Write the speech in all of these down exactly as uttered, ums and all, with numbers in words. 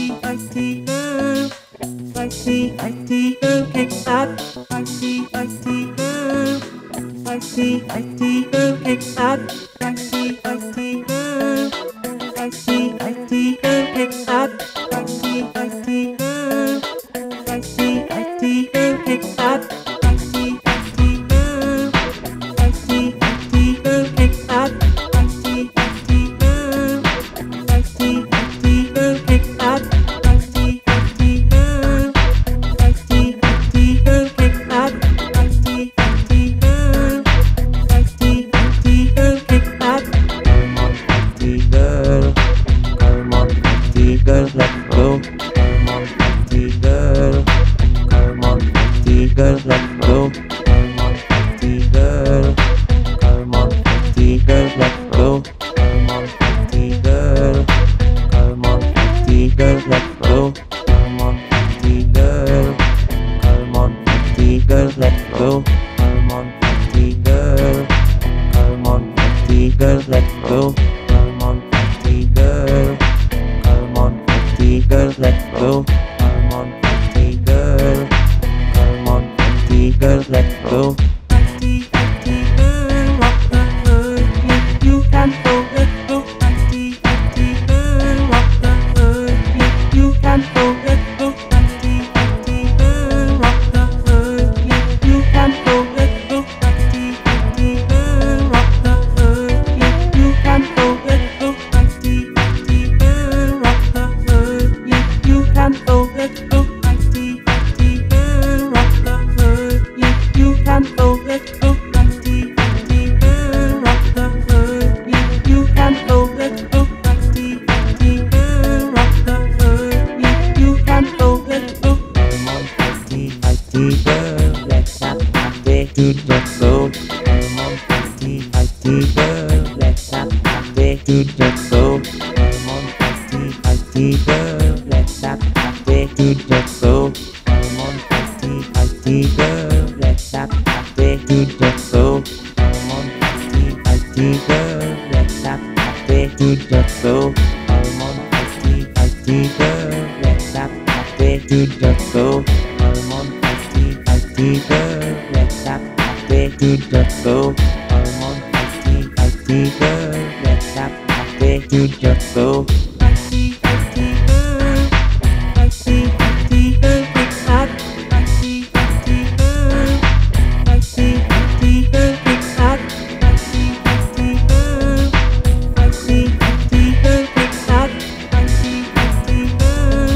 icy girl, icy icy girl, kick up. Icy icy girl, icy icy girl, kick up. Icy icy girl, icy icy girl, kick up. Icy icy girl, icy icy girl, kick up. Icy icy girl, icy icy girl, kick up. Icy icy girl, icy icy girl, kick up. Icy icy girl, icy icy girl, kick up. Icy icy girl, icy icy girl, kick up. Come on, icy girl, come on, icy girl, let's go. Come on, icy girl, come on, icy girl, let's go. Come on, icy girl, come on, icy girl, let's go. Come on, icy girl, come on, icy girl, let's go. Come on, icy girl, come on, icy girl, let's go. Come on, icy girl, come on, icy girl, let's go. Come on, icy girl, come on, icy girl, let's go. Come on, icy girl, come on, icy girl, let's go. Icy, icy girl, rock the earth, yes you can, so let's go. Icy, icy girl, rock the earth, yes you can, so let's go. Icy, icy girl, rock the earth, yes you can, so let's go. Icy, icy girl, rock the earth, yes you can, so let's go. Icy, icy girl, rock the earth, yes you can, so let's go. Icy, icy girl, rock the earth, yes you can, so let's go. Icy, icy girl, rock the earth, yes you can, so let's go. Icy, icy girl, rock the earth, yes you can, so let's go. Come on, icy, icy girl, let's have a day to just go. Come on, icy, icy girl, let's have a day to just go. Come on, icy, icy girl, let's have a day to just go. Come on, icy, icy girl, let's have a day to just go. Come on, icy, icy girl, let's have a day to just go. Come on, icy, icy girl, let's have a day to just go. Come on, icy, icy girl, let's have a day to just go. Come on, icy, icy girl, let's have a day to just go. Icy, icy girl, icy, icy girl, kick up. Icy, icy girl, icy, icy girl, kick up. Icy, icy girl, icy, icy girl, kick up. Icy, icy girl,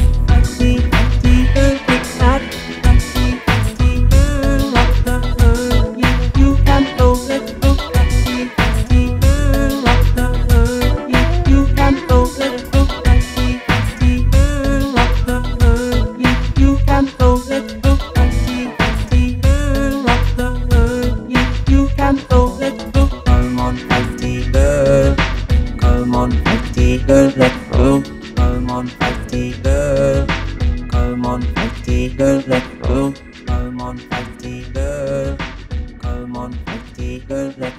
icy, icy girl, kick up. Icy, icy girl, rock the earth, yes you can, so let's go. Icy, icy girl, rock the earth, yes you can, so let's go. Icy, icy girl, rock the earth, yes you can, so let's go. Icy, icy girl, rock the earth, yes you can, so let's go. Come on, icy girl, come on, icy girl, let's go. Come on, icy girl, come on, icy girl, let's go. Come on, icy girl, come on, icy girl, let's